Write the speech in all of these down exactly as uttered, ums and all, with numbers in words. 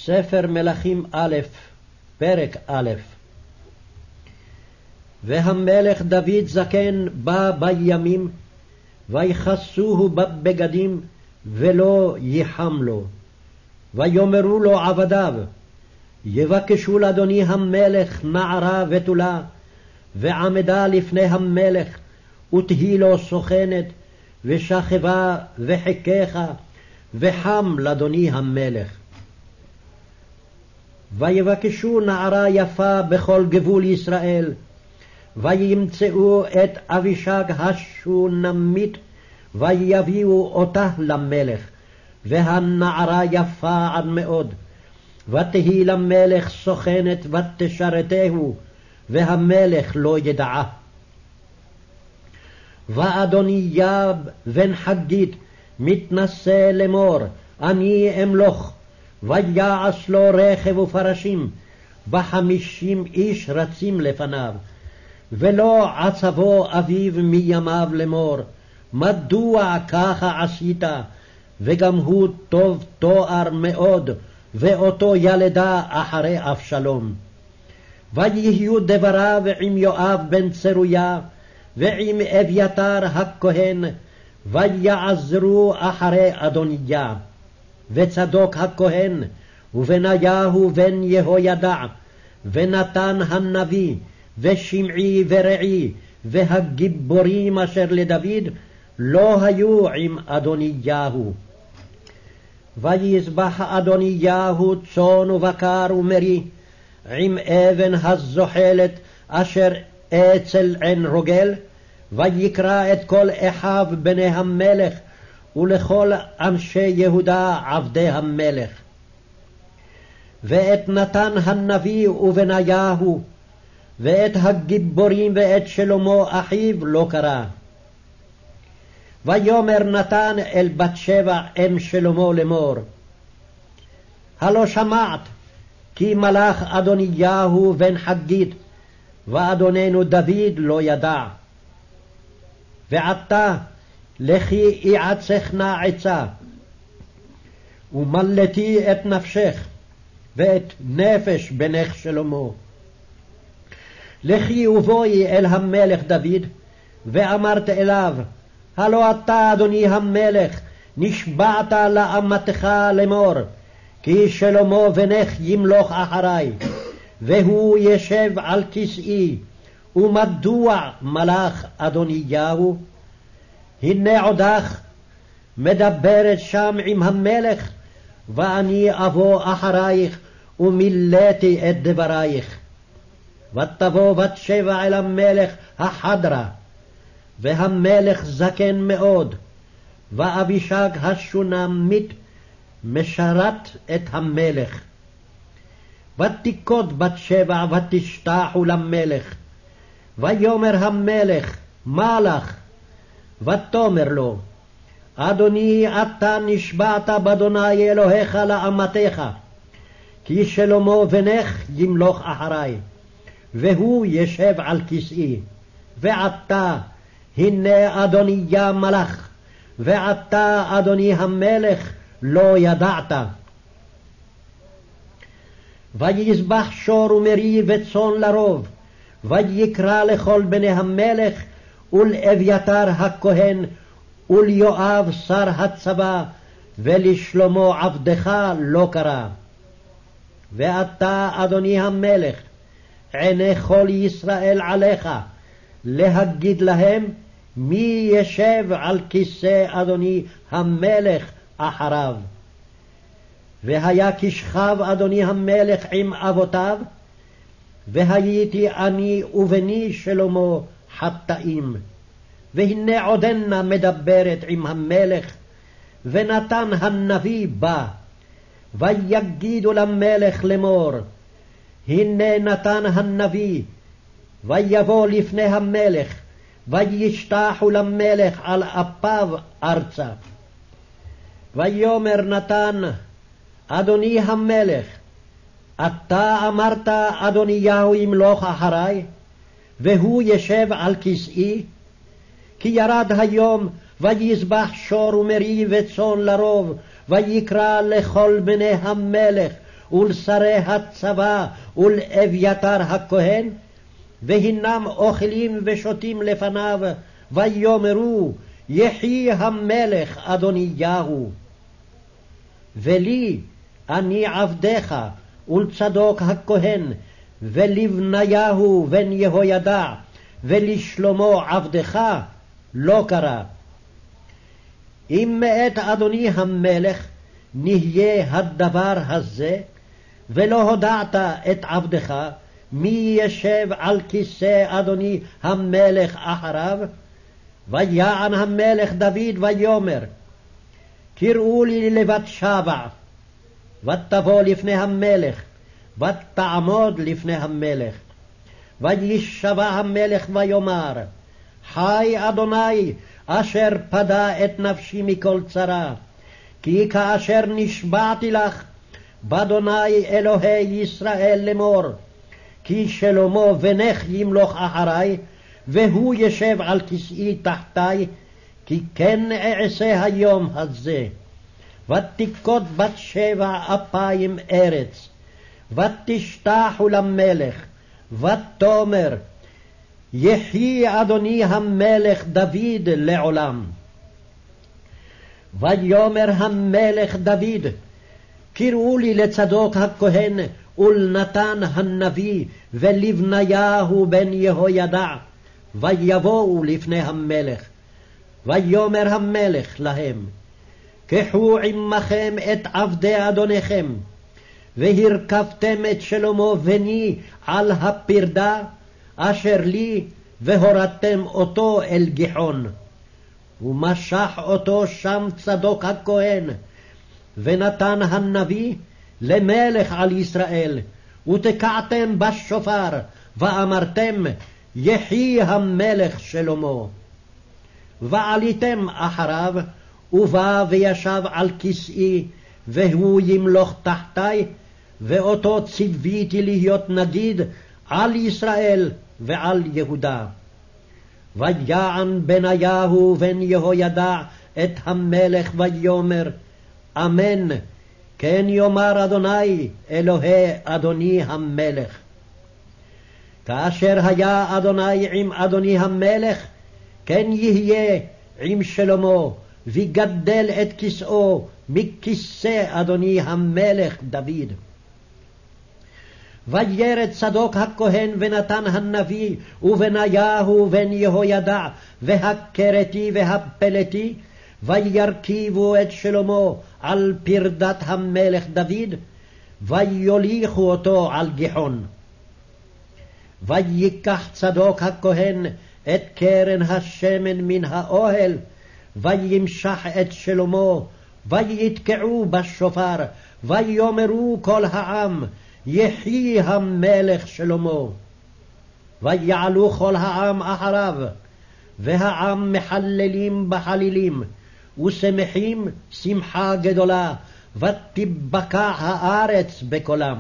ספר מלכים א', פרק א'. והמלך דוד זקן בא בימים, ויכסוהו בבגדים, ולא ייחם לו. ויאמרו לו עבדיו, יבקשו לאדוני המלך נערה בתולה, ועמדה לפני המלך, ותהי לו סוכנת, ושכבה וחיקך, וחם לאדוני המלך. ויבקשו נערה יפה בכל גבול ישראל, וימצאו את אבישג השונמית, ויביאו אותה למלך, והנערה יפה עד מאוד. ותהי למלך סוכנת ותשרתהו, והמלך לא ידעה. ואדוניה בן חגית מתנשא לאמור, אני אמלוך, ויעש לו רכב ופרשים, בחמישים איש רצים לפניו. ולא עצבו אביו מימיו לאמור, מדוע ככה עשית? וגם הוא טוב תואר מאוד, ואותו ילדה אחרי אבשלום. ויהיו דבריו עם יואב בן צרויה, ועם אביתר הכהן, ויעזרו אחרי אדוניה. וצדוק הכהן, ובניהו בן יהוידע, ונתן הנביא, ושמעי ורעי, והגיבורים אשר לדוד, לא היו עם אדוניהו. ויזבח אדוניהו צאן ובקר ומרי, עם אבן הזוחלת אשר אצל עין רוגל, ויקרא את כל אחיו בני המלך, ולכל אנשי יהודה עבדי המלך. ואת נתן הנביא ובניהו, ואת הגיבורים ואת שלמה אחיו לא קרא. ויאמר נתן אל בת שבע אם שלמה לאמור, הלא שמעת כי מלך אדוניהו בן חגית, ואדוננו דוד לא ידע. ועתה לכי יעצך נא עצה, ומלתי את נפשך ואת נפש בנך שלמה. לכי ובואי אל המלך דוד, ואמרת אליו, הלא אתה אדוני המלך נשבעת לאמתך לאמור, כי שלמה בנך ימלוך אחרי, והוא ישב על כסאי, ומדוע מלך אדוניהו? הנה עודך מדברת שם עם המלך, ואני אבוא אחרייך ומילאתי את דברייך. ותבוא בת שבע אל המלך החדרה, והמלך זקן מאוד, ואבישג השונמית משרת את המלך. ותיקוד בת שבע ותשתחו למלך. ויאמר המלך, מה לך? ותאמר לו, אדוני, אתה נשבעת באדוני אלוהיך לאמתך, כי שלמה בנך ימלוך אחרי, והוא ישב על כסאי. ועתה הנה אדוניה מלך, ועתה אדוני המלך לא ידעת. ויזבח שור ומרי וצאן לרוב, ויקרא לכל בני המלך, ולאביתר הכהן, וליואב שר הצבא, ולשלמה עבדך לא קרא. ואתה אדוני המלך, עיני כל ישראל עליך, להגיד להם מי ישב על כיסא אדוני המלך אחריו. והיה כשכב אדוני המלך עם אבותיו, והייתי אני ובני שלמה חטאים. והנה עודנה מדברת עם המלך, ונתן הנביא בא, ויגידו למלך לאמור, הנה נתן הנביא, ויבוא לפני המלך, וישתחו למלך על אפיו ארצה. ויאמר נתן, אדוני המלך, אתה אמרת אדוניהו ימלוך אחרי, והוא ישב על כסאי? כי ירד היום ויזבח שור ומרי וצאן לרוב, ויקרא לכל בני המלך, ולשרי הצבא ולאביתר הכהן, והנם אוכלים ושותים לפניו, ויאמרו יחי המלך אדוניהו. ולי אני עבדך ולצדוק הכהן ולבניהו בן יהוידע ולשלמה עבדך לא קרה. אם מאת אדוני המלך נהיה הדבר הזה, ולא הודעת את עבדך מי ישב על כיסא אדוני המלך אחריו, ויען המלך דוד ויאמר קראו לי לבת שבע, ותבוא לפני המלך, ותעמוד לפני המלך. וישבע המלך ויאמר חי אדוני אשר פדה את נפשי מכל צרה, כי כאשר נשבעתי לך באדוני אלוהי ישראל לאמור, כי שלמה בנך ימלוך אחרי, והוא ישב על כסאי תחתי, כי כן אעשה היום הזה. ותכות בת שבע אפיים ארץ, ותשתחו למלך, ותאמר יחי אדוני המלך דוד לעולם. ויאמר המלך דוד קראו לי לצדוק הכהן ולנתן הנביא ולבניהו בן יהוידע, ויבואו לפני המלך. ויאמר המלך להם קחו עמכם את עבדי אדוניכם, והרכבתם את שלמה בני על הפרדה אשר לי, והורדתם אותו אל גיחון. ומשח אותו שם צדוק הכהן ונתן הנביא למלך על ישראל, ותקעתם בשופר ואמרתם יחי המלך שלמה. ועליתם אחריו, ובא וישב על כסאי, והוא ימלוך תחתי, ואותו ציוויתי להיות נגיד על ישראל ועל יהודה. ויען בניהו בן יהוידע את המלך ויאמר אמן, כן יאמר אדוני אלוהי אדוני המלך. כאשר היה אדוני עם אדוני המלך, כן יהיה עם שלמה, ויגדל את כסאו מכיסא אדוני המלך דוד. וירד צדוק הכהן ונתן הנביא ובניהו בן יהוידע והכרתי והפלתי, וירכיבו את שלמה על פרדת המלך דוד, ויוליכו אותו על גיחון. ויקח צדוק הכהן את קרן השמן מן האוהל, וימשח את שלמה, ויתקעו בשופר, ויאמרו כל העם יחי המלך שלמה. ויעלו כל העם אחריו, והעם מחללים בחלילים, ושמחים שמחה גדולה, ותבקע הארץ בקולם.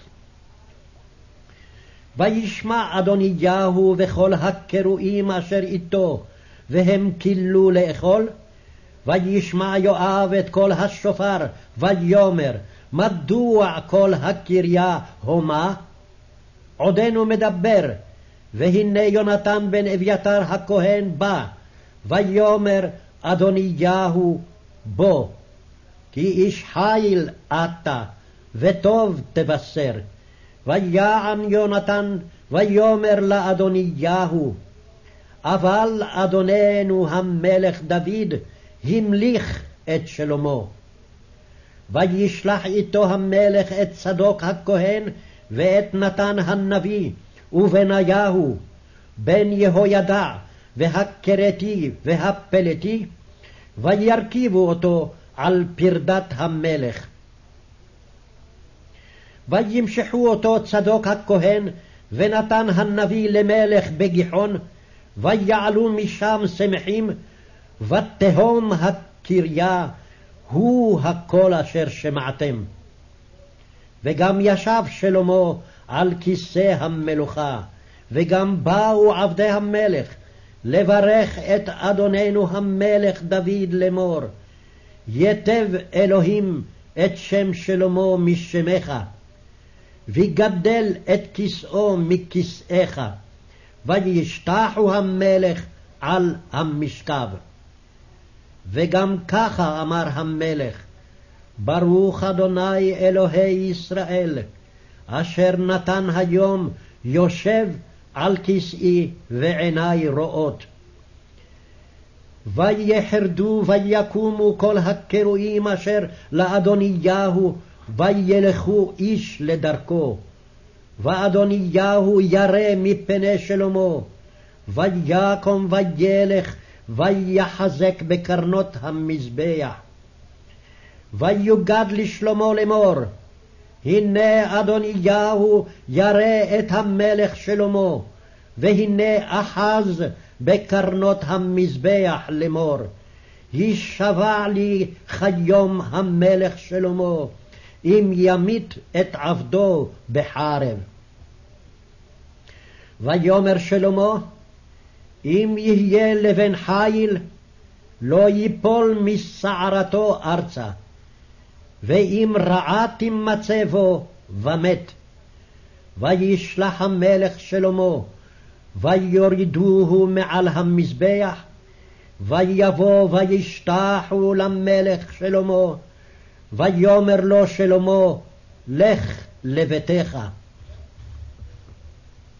וישמע אדוניהו וכל הקרואים אשר איתו, והם כילו לאכול. וישמע יואב את קול השופר, ויאמר מדוע כל הקריה הומה? עודנו מדבר, והנה יונתן בן אביתר הכהן בא, ויאמר אדוניהו בוא, כי איש חיל אתה, וטוב תבשר. ויען יונתן ויאמר לאדוניהו, אבל אדוננו המלך דוד המליך את שלמה. וישלח איתו המלך את צדוק הכהן ואת נתן הנביא ובניהו בן יהוידע והכרתי והפלתי, וירכיבו אותו על פרדת המלך. וימשחו אותו צדוק הכהן ונתן הנביא למלך בגיחון, ויעלו משם שמחים, ותהום הקריה הוא הקול אשר שמעתם. וגם ישב שלמה על כיסא המלוכה, וגם באו עבדי המלך לברך את אדוננו המלך דוד לאמור, יתב אלוהים את שם שלמה משמך, ויגדל את כסאו מכסאיך, וישתחו המלך על המשכב. וגם ככה אמר המלך, ברוך אדוני אלוהי ישראל, אשר נתן היום יושב על כסאי ועיני רואות. ויחרדו ויקומו כל הקרואים אשר לאדוניהו, וילכו איש לדרכו. ואדוניהו ירא מפני שלמה, ויקום וילך, ויחזק בקרנות המזבח. ויוגד לשלמה לאמור, הנה אדוניהו ירא את המלך שלמה, והנה אחז בקרנות המזבח לאמור, הישבע לי כיום המלך שלמה, אם ימית את עבדו בחרב. ויאמר שלמה, אם יהיה לבן חיל, לא ייפול משערתו ארצה, ואם רעה תימצא בו, ומת. וישלח המלך שלמה, ויורידוהו מעל המזבח, ויבוא וישתחו למלך שלמה, ויאמר לו שלמה, לך לביתך.